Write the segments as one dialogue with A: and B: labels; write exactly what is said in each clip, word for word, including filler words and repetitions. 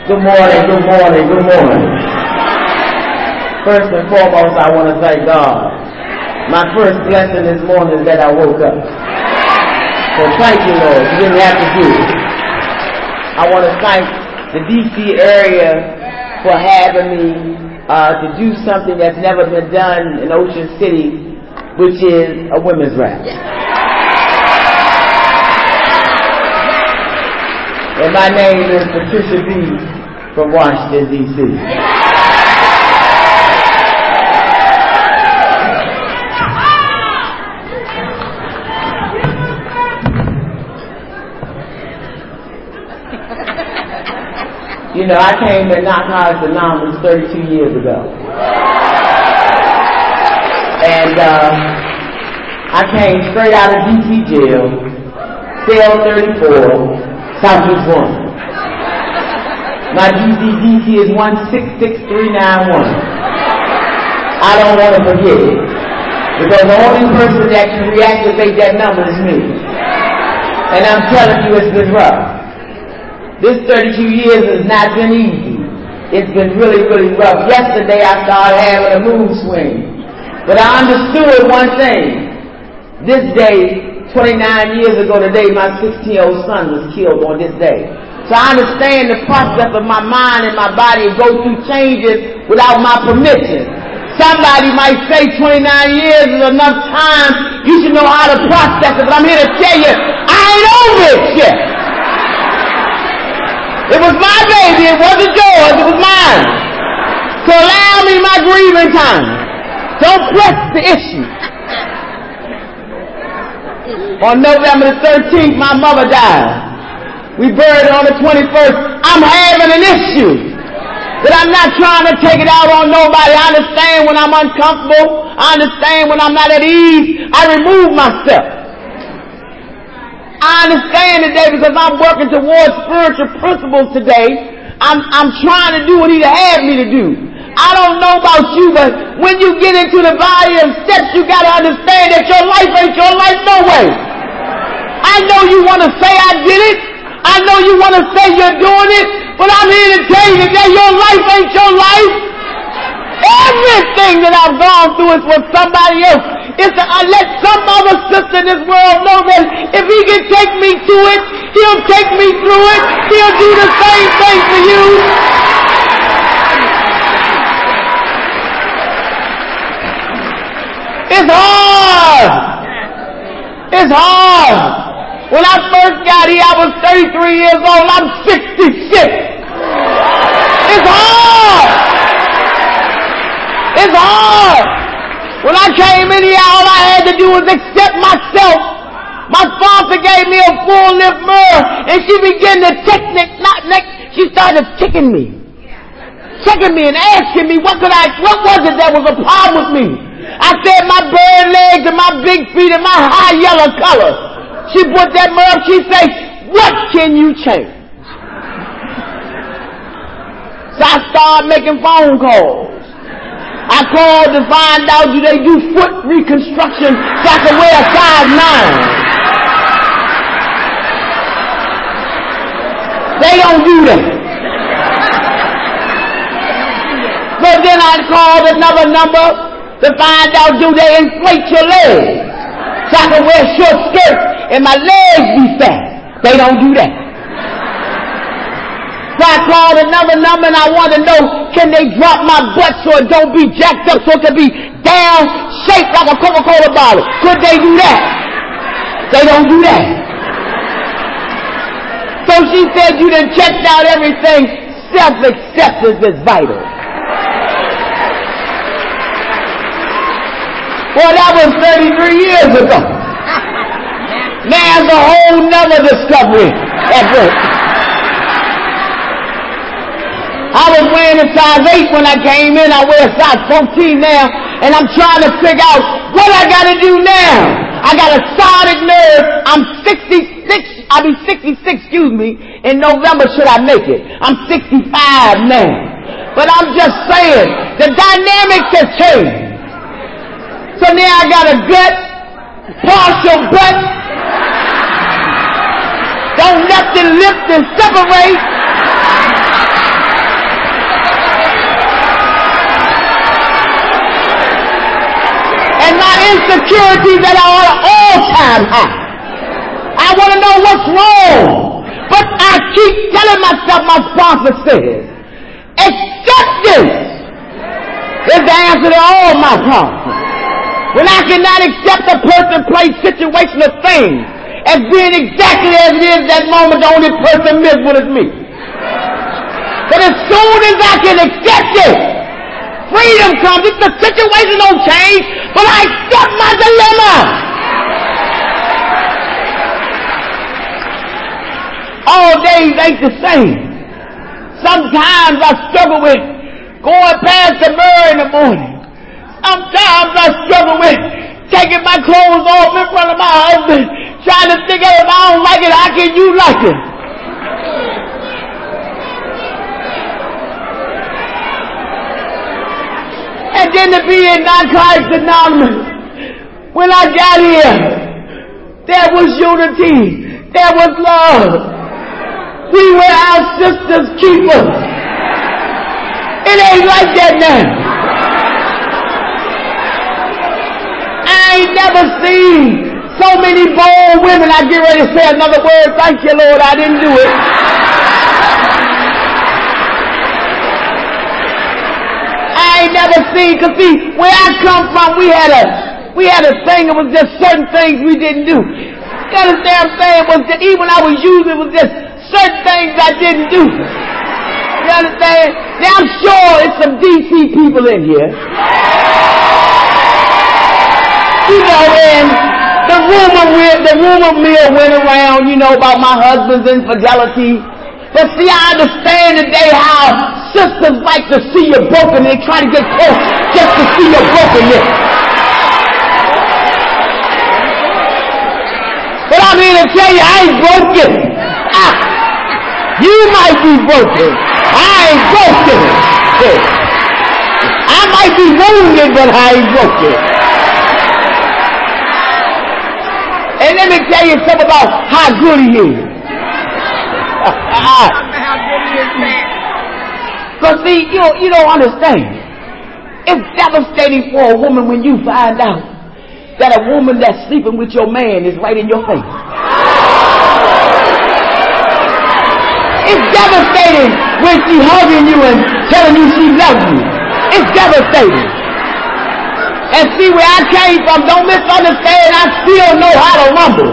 A: Good morning, good morning, good morning. First and foremost, I want to thank God. My first blessing this morning is that I woke up. So thank you, Lord. You didn't have to do it. I want to thank the D C area for having me uh, to do something that's never been done in Ocean City, which is a women's rally. And my name is Patricia B. from Washington, D C You know, I came to Narcotics Anonymous thirty-two years ago. And uh, I came straight out of D C jail, cell thirty-four, Southeast one. My D C D C is one six six three nine one. I don't want to forget it, because the only person that can reactivate that number is me. And I'm telling you, it's been rough. This thirty-two years has not been easy. It's been really, really rough. Yesterday I started having a mood swing. But I understood one thing. This day, twenty-nine years ago today, my sixteen-year-old son was killed on this day. So I understand the process of my mind and my body go through changes without my permission. Somebody might say twenty-nine years is enough time. You should know how to process it. But I'm here to tell you, I ain't over it yet. It was my baby. It wasn't yours. It was mine. So allow me my grieving time. Don't press the issue. On November the thirteenth, my mother died. We buried her on the twenty-first. I'm having an issue. But I'm not trying to take it out on nobody. I understand when I'm uncomfortable. I understand when I'm not at ease. I remove myself. I understand today because I'm working towards spiritual principles today. I'm, I'm trying to do what He had me to do. I don't know about you, but when you get into the body of steps, you got to understand that your life ain't your life no way. I know you want to say I did it. I know you want to say you're doing it, but I'm here to tell you that your life ain't your life. Everything that I've gone through is for somebody else. It's to uh, let some other sister in this world know that if He can take me to it, He'll take me through it. He'll do the same thing for you. It's hard. It's hard. When I first got here, I was thirty-three years old. I'm sixty-six. It's hard. It's hard. When I came in here, all I had to do was accept myself. My sponsor gave me a full-length mirror, and she began to technic, not neck. She started ticking me, checking me, and asking me what could I, what was it that was a problem with me. I said my bird legs and my big feet and my high yellow color. She put that mirror up. She said, "What can you change?" So I started making phone calls. I called to find out, do they do foot reconstruction so I can wear a size nine? They don't do that. But then I called another number to find out, do they inflate your legs so I can wear short skirts and my legs be fat? They don't do that. So I called another number and I want to know, can they drop my butt so it don't be jacked up, so it can be down, shaped like a Coca-Cola bottle? Could they do that? They don't do that. So she said, you done checked out everything. Self-acceptance is vital. Well, that was thirty-three years ago. Now there's a whole nother discovery at work. I was wearing a size eight when I came in. I wear a size fourteen now, and I'm trying to figure out what I got to do now. I got a sciatic nerve. I'm sixty-six. I'll be sixty-six, excuse me, in November should I make it. I'm sixty-five now. But I'm just saying, the dynamics have changed. So now I got a gut, partial butt. Don't nothing lift and separate. insecurities that are at all-time high. I want to know what's wrong. But I keep telling myself, my sponsor says, acceptance is the answer to all my problems. When I cannot accept a person, place, situation, or thing as being exactly as it is that moment, the only person miserable is me. But as soon as I can accept it, freedom comes. If the situation don't change, but I accept my dilemma. All days ain't the same. Sometimes I struggle with going past the mirror in the morning. Sometimes I struggle with taking my clothes off in front of my husband, trying to think of if I don't like it, how can you like it? And then to be in Narcotics Anonymous, when I got here, there was unity, there was love. We were our sister's keepers. It ain't like that now. I ain't never seen so many bold women. I get ready to say another word. Thank you, Lord, I didn't do it. I ain't never seen, cause see, where I come from, we had a, we had a thing, it was just certain things we didn't do. You understand what I'm saying? It was that even when I was using, it was just certain things I didn't do. You understand? Now I'm sure it's some D C people in here. You know, and the rumor will, the rumor mill went around, you know, about my husband's infidelity. But see, I understand today how sisters like to see you broken. They try to get close just to see your brokenness. But I'm here to tell you, I ain't broken. Ah, you might be broken. I ain't broken. I might be wounded, but I ain't broken. And let me tell you something about how good he is. Because see, you don't, you don't understand. It's devastating for a woman when you find out that a woman that's sleeping with your man is right in your face. It's devastating when she's hugging you and telling you she loves you. It's devastating. And see where I came from, don't misunderstand, I still know how to rumble.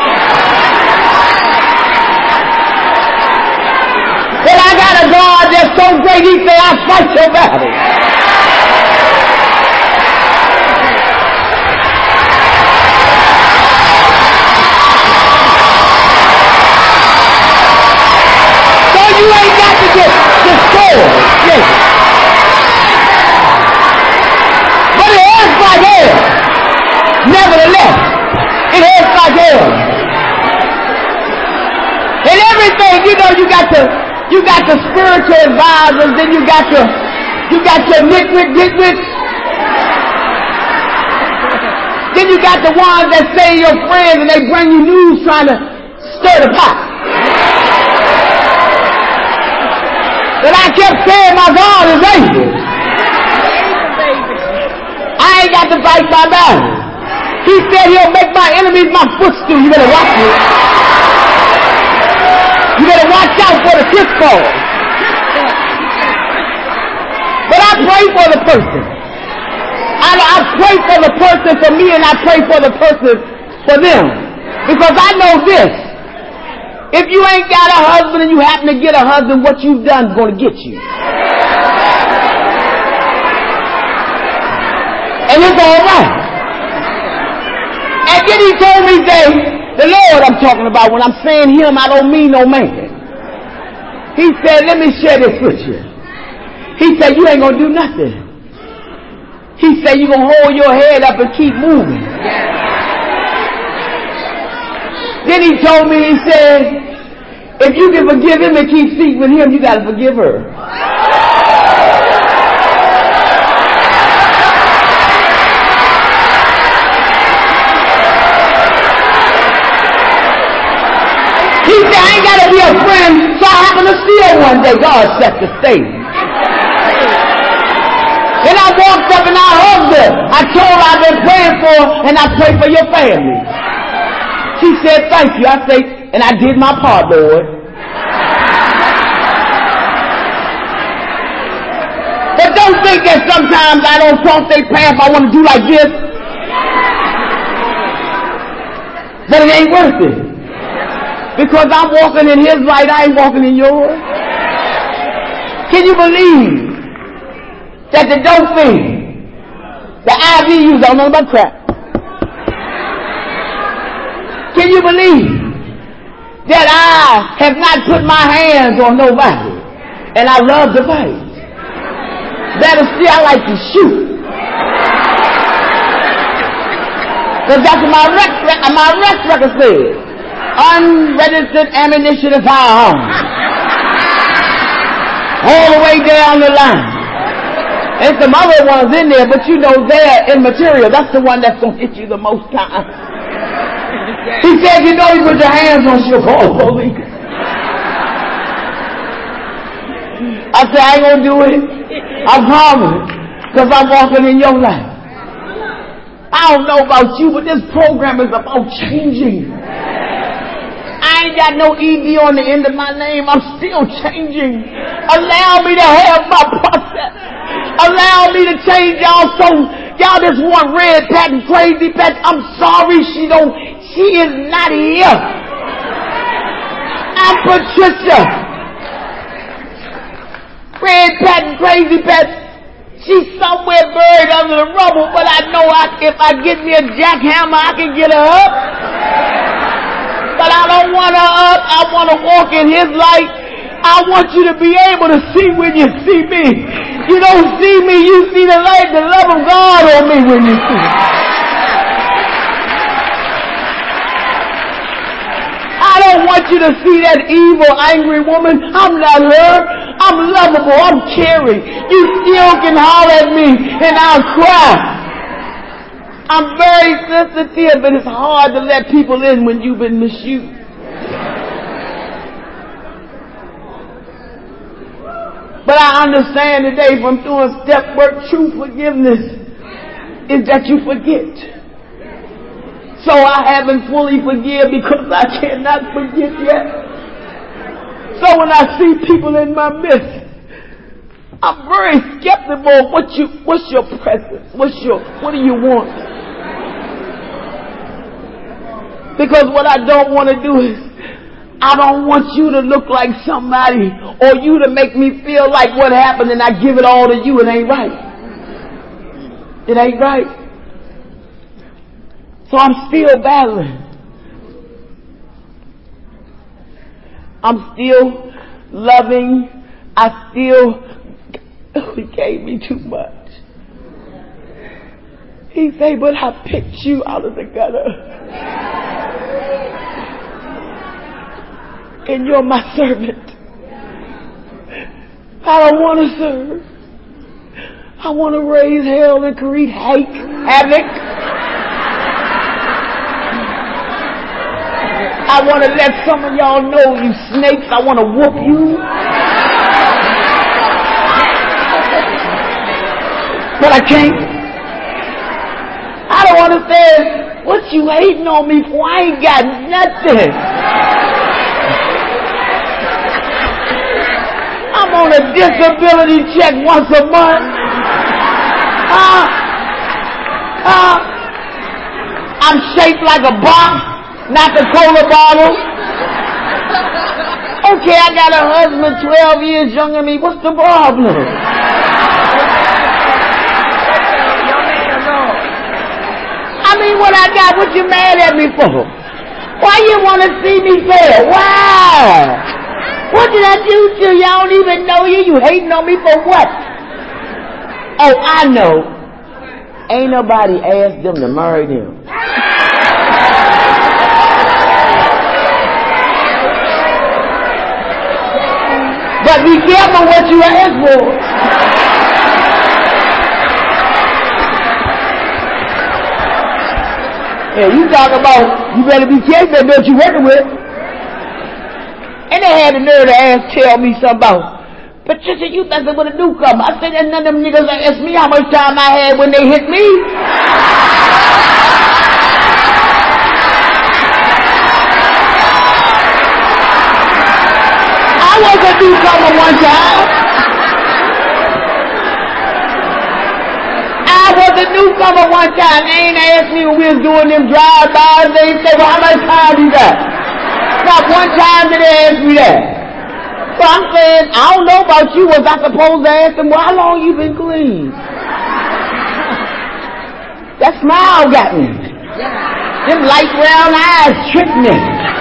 A: But I got a God that's so great, he said, I fight your battle. So you ain't got to get destroyed. Yes. But it hurts like hell. Nevertheless, it hurts like hell. And everything, you know, you got to You got the spiritual advisors, then you got your, you got your nitwit, nitwit. Then you got the ones that say your friends and they bring you news trying to stir the pot. But I kept saying my God is able. I ain't got to fight my battle. He said he'll make my enemies my footstool. You better watch it. You better watch out for the pitfalls. But I pray for the person. I, I pray for the person for me, and I pray for the person for them. Because I know this. If you ain't got a husband and you happen to get a husband, what you've done is going to get you. And it's all right. And then he told me that the Lord I'm talking about, when I'm saying him, I don't mean no man. He said, let me share this with you. He said, you ain't going to do nothing. He said, you're going to hold your head up and keep moving. Then he told me, he said, if you can forgive him and keep seeking him, you got to forgive her. He said, I ain't got to be a friend, so I happen to see her one day. God set the stage. And I I walked up and I hugged her. I told her I've been praying for her and I pray for your family. She said, thank you. I say, and I did my part, Lord. But don't think that sometimes I don't cross their path. I want to do like this. But it ain't worth it. Because I'm walking in his light, I ain't walking in yours. Can you believe that the dope fiend, the I V Us, don't know about crap? Can you believe that I have not put my hands on nobody and I love to fight? Better still, I like to shoot. Because that's what my arrest, my arrest record says. Unregistered ammunition and firearms. All the way down the line. And some other ones in there, but you know they're immaterial. That's the one that's going to hit you the most time. He said, you know, you put your hands on, she'll call the police. I said, I ain't going to do it. I promise. Because I'm walking in your life. I don't know about you, but this program is about changing. I ain't got no E D on the end of my name. I'm still changing. Allow me to have my process. Allow me to change y'all. So y'all just want red patent, crazy patent. I'm sorry she don't, she is not here. I'm Patricia. Red patent, crazy patent. She's somewhere buried under the rubble, but I know I, if I get me a jackhammer, I can get her up. But I don't want her up. I want to walk in his light. I want you to be able to see when you see me. You don't see me, you see the light, the love of God on me when you see me. I don't want you to see that evil, angry woman. I'm not her. I'm lovable. I'm caring. You still can holler at me and I'll cry. I'm very sensitive, but it's hard to let people in when you've been misused. But I understand today from doing step work, true forgiveness is that you forget. So I haven't fully forgiven because I cannot forget yet. So when I see people in my midst, I'm very skeptical. What you, what's your presence? What's your, what do you want? Because what I don't want to do is, I don't want you to look like somebody or you to make me feel like what happened and I give it all to you. It ain't right. It ain't right. So I'm still battling. I'm still loving. I still, he gave me too much. He said, but I picked you out of the gutter. And you're my servant. I don't want to serve. I want to raise hell and create havoc. I want to let some of y'all know, you snakes, I want to whoop you. But I can't. I don't understand what you hating on me for. I ain't got nothing. I'm on a disability check once a month. Uh, uh, I'm shaped like a box, not the cola bottle. Okay, I got a husband twelve years younger than me. What's the problem? I mean, what I got, what you mad at me for? Why you want to see me fail? Why? What did I do to you? I don't even know you. You hating on me for what? Oh, I know. Ain't nobody asked them to marry them. But be careful what you ask for. Yeah, you talk about, you better be careful what you working with. And they had the nerve to ask, tell me something about Patricia, you messing with a newcomer. I said, and none of them niggas asked me how much time I had when they hit me. I was a newcomer one time. I was a newcomer one time. They ain't asked me when we was doing them drive-bys. They ain't say, well, how much time you got? Not one time did they ask me that. So I'm saying, I don't know about you. Was I supposed to ask them, well, how long you been clean? That smile got me. Them light brown eyes tricked me.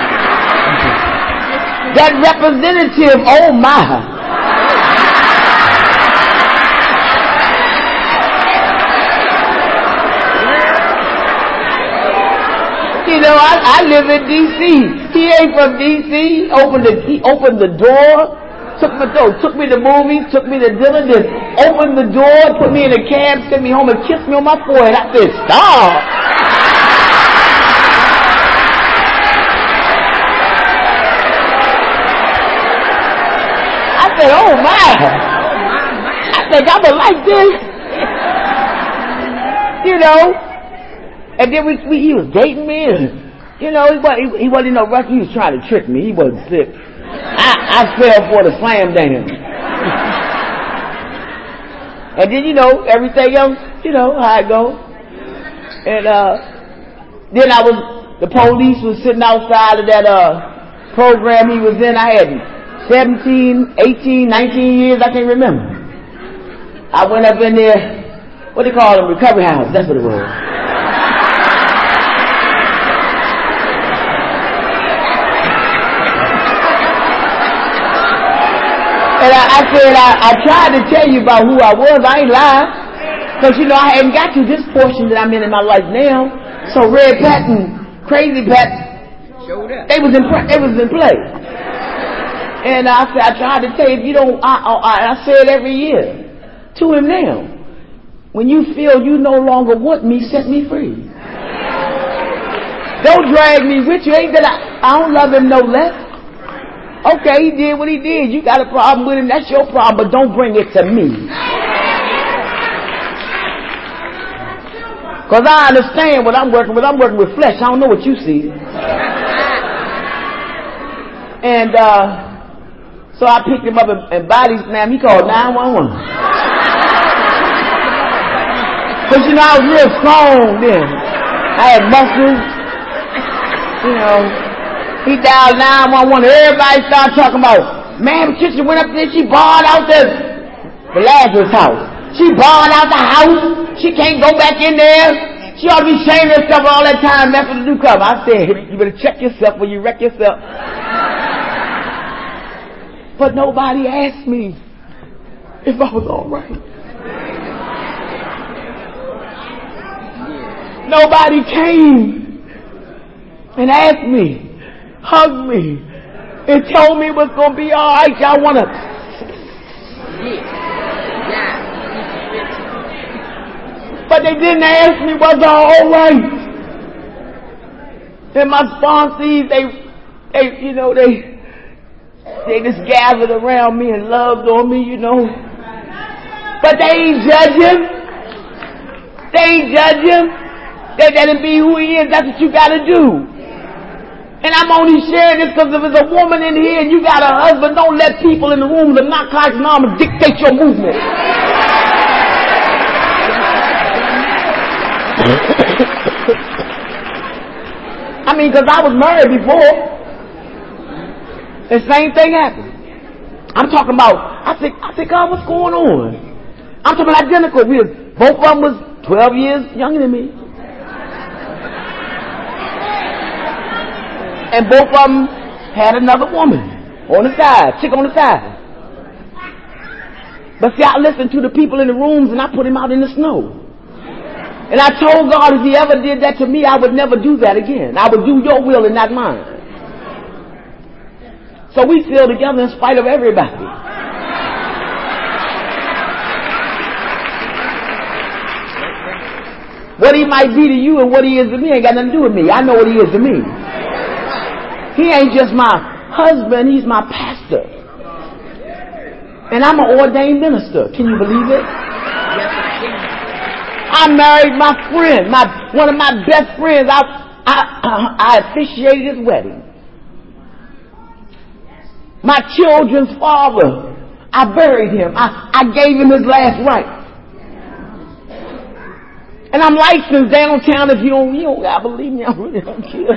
A: That representative, oh my. You know, I, I live in D C He ain't from D C He opened the, he opened the door, took me, to, took me to movies, took me to dinner, then opened the door, put me in a cab, sent me home and kissed me on my forehead. I said, stop. I said, oh my. I think I would like this. You know. And then we, we, he was dating me, and, you know, he wasn't, he, he wasn't in no rush. He was trying to trick me. He wasn't sick. I, I fell for the slam dance. And then, you know, everything else, you know, how it go. And, uh, then I was, the police was sitting outside of that, uh, program he was in. I had seventeen, eighteen, nineteen years, I can't remember. I went up in there, what do you call them, recovery house, that's what it was. And I, I said, I, I tried to tell you about who I was. I ain't lying. Because, you know, I hadn't got to this portion that I'm in in my life now. So Red Pat and Crazy Pat, they was in, they was in play. And I said, I tried to tell you, if you don't, I, I, I say it every year to him now. When you feel you no longer want me, set me free. Don't drag me with you. Ain't that I, I don't love him no less. Okay, he did what he did. You got a problem with him, that's your problem, but don't bring it to me. Because I understand what I'm working with. I'm working with flesh. I don't know what you see. And uh, so I picked him up and, and body slammed. He called nine one one. But you know, I was real strong then. I had muscles, you know. He dialed nine one one. Everybody started talking about, man, Patricia went up there. She barred out the, the Lazarus house. She barred out the house. She can't go back in there. She ought to be shaming herself all that time messing with the newcomer. I said, you better check yourself when you wreck yourself. But nobody asked me if I was all right. Nobody came and asked me, hugged me, and told me it was going to be all right. Y'all want to... But they didn't ask me, was I all right? And my sponsees, they, they, you know, they, they just gathered around me and loved on me, you know. But they ain't judging. They ain't judging. They let him be who he is. That's what you got to do. And I'm only sharing this because if there's a woman in here and you got a husband, don't let people in the room with narcotics and armor dictate your movement. I mean, because I was married before. The same thing happened. I'm talking about, I said, I said, God, what's going on? I'm talking about identical. We was, both of them was twelve years younger than me. And both of them had another woman on the side, chick on the side. But see, I listened to the people in the rooms and I put him out in the snow. And I told God if he ever did that to me, I would never do that again. I would do your will and not mine. So we still together in spite of everybody. What he might be to you and what he is to me ain't got nothing to do with me. I know what he is to me. He ain't just my husband, he's my pastor. And I'm an ordained minister. Can you believe it?
B: Yes, I can.
A: I married my friend, my one of my best friends. I I I officiated his wedding. My children's father, I buried him. I, I gave him his last rites. And I'm licensed downtown. If you don't, you don't gotta believe me, I really don't care.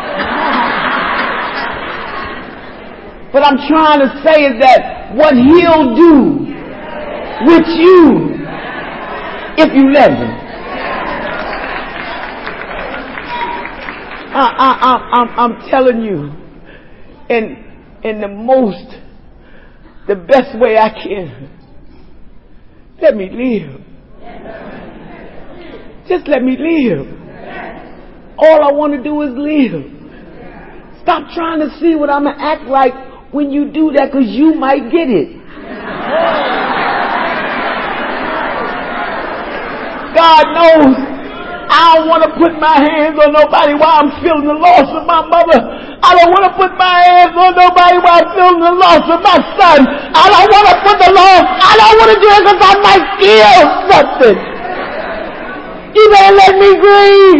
A: But I'm trying to say is that what he'll do with you if you let him. I, I, I, I'm, I'm telling you, in, in the most, the best way I can, let me live. Just let me live. All I want to do is live. Stop trying to see what I'm going to act like when you do that, because you might get it. God knows I don't want to put my hands on nobody while I'm feeling the loss of my mother. I don't want to put my hands on nobody while I'm feeling the loss of my son. I don't want to put the loss. I don't want to do it because I might feel something. You better let me grieve.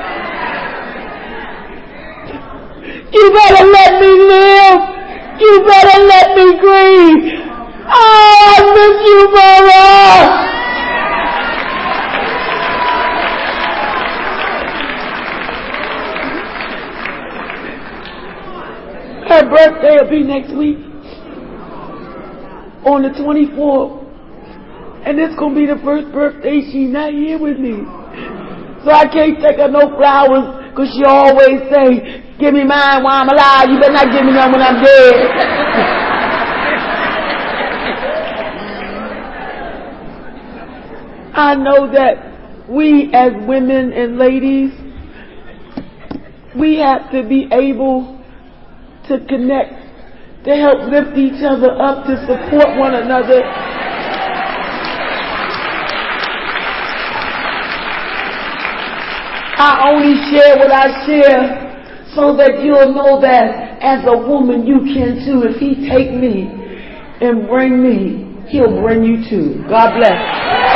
A: You better let me live. You better let me grieve. Oh, I miss you, Mama. Her birthday will be next week on the twenty-fourth. And it's going to be the first birthday she's not here with me. So I can't take her no flowers because she always say, give me mine while I'm alive. You better not give me none when I'm dead. I know that we as women and ladies, we have to be able to connect, to help lift each other up, to support one another. I only share what I share so that you'll know that as a woman you can too. If he take me and bring me, he'll bring you too. God bless.